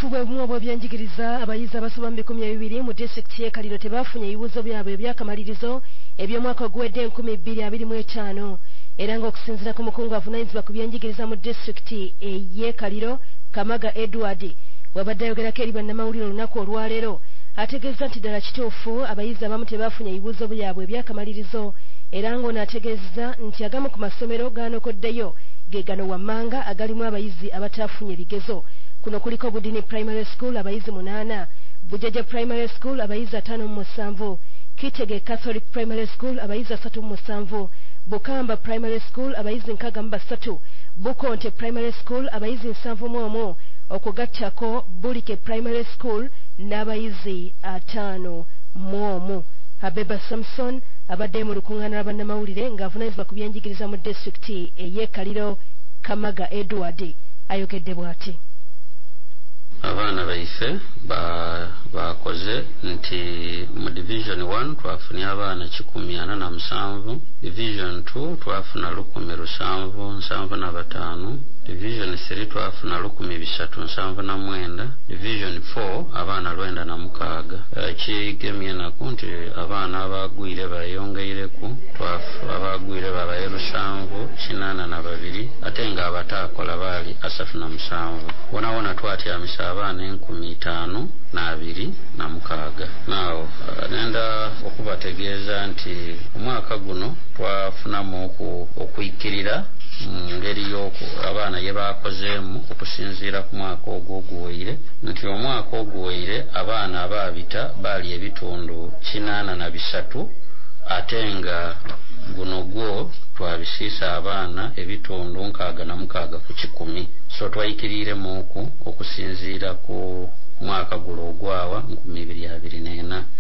obutuufu bwe bumu obw'ebyenjigiriza abayizi abasoba mu 200 mu disitulikiti y'e Kaliro tebaafunye ebibuuzo byabwe eby'akamalirizo eby'omwaka oguwedde 2025 era ng'okusinziira ku mukungu avunaanyizibwa ku byenjigiriza mu disitulikiti y'e Kaliro Kamaga Edward wabadde ayogerako eri bannamawulire olunaku olwaleero ategeeza nti ddala kituufu abayizi abamu tebaafunye ebibuuzo byabwe eby'akamalirizo era ng'ono ategeeza nti agamu ku masomero gaanokoddeyo ge gano wammanga agalimu abayizi abataafunye bigezo. Kuno kuliko Budini Primary School abayizi 8, Bujaja Primary School abayizi 57, Kitege Catholic Primary School abayizi 37, Bukamba Primary School abayizi 63, Bukonte Primary School abayizi 71, okugattako Bulike Primary School n'abayizi 51. Abeba Samson abadde mu lukuŋŋaana lw'abannamawulire ng'avunaanyizibwa ku byenjigiriza mu disitulikiti ey'e Kaliro Kamaga Edward ayogedde bw'ati. Abaana baife bakoze nti mu division 1 twafunye abaana 147, division 2 twafuna 1,775, division 3 twafuna 379, division 4 abaana 96. Kigemye nako nti abaana abagwire bayongeireku, abagwire babaye 782 ate nga abataakola baali 37. Wona twatyamisa abaana 5,206. Now nenda okubategeeza nti omwaka guno twafunamu okuyikirira ngeri y'oku abaana ye baakozeemu okusinziira ku mwaka ogw'oguweire nti omwaka oguweire abaana abaabita baali ebitundu 83 ate nga guno gwo twabisiisa abaana ebitundu 66 ku 100. So twayikiriremuku okusinziira ku mwaka gulo ogwawa 2024.